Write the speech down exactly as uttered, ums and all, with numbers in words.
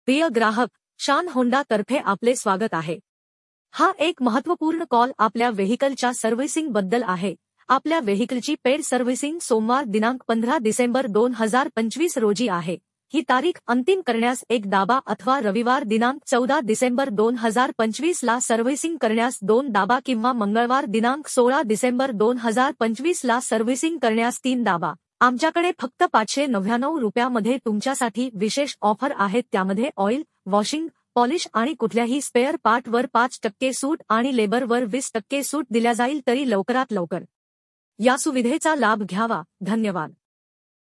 प्रिय ग्राहक, शान होंडा तर्फे आपले स्वागत आहे। हा एक महत्त्वपूर्ण कॉल आपल्या व्हेइकलच्या सर्व्हिसिंग बद्दल आहे। आपल्या व्हेइकलची पेड सर्व्हिसिंग सोमवार दिनांक पंधरा डिसेंबर दोन हजार पंचवीस रोजी आहे। ही तारीख अंतिम करण्यास एक दाबा अथवा रविवार दिनांक चौदा डिसेंबर दोन हजार पंचवीस ला सर्व्हिसिंग करण्यास दोन दाबा किंवा मंगळवार दिनांक सोळा डिसेंबर दोन हजार पंचवीस ला सर्व्हिसिंग करण्यास तीन दाबा। आमच्याकडे फक्त पाचशे नव्याण्णव रुपयामध्ये तुमच्यासाठी विशेष ऑफर आहेत, त्यामध्ये ऑइल, वॉशिंग, पॉलिश आणि कुठल्याही स्पेअर पार्टवर पाच टक्के सूट आणि लेबरवर वीस टक्के सूट दिल्या जाईल। तरी लवकरात लवकर या सुविधेचा लाभ घ्यावा। धन्यवाद।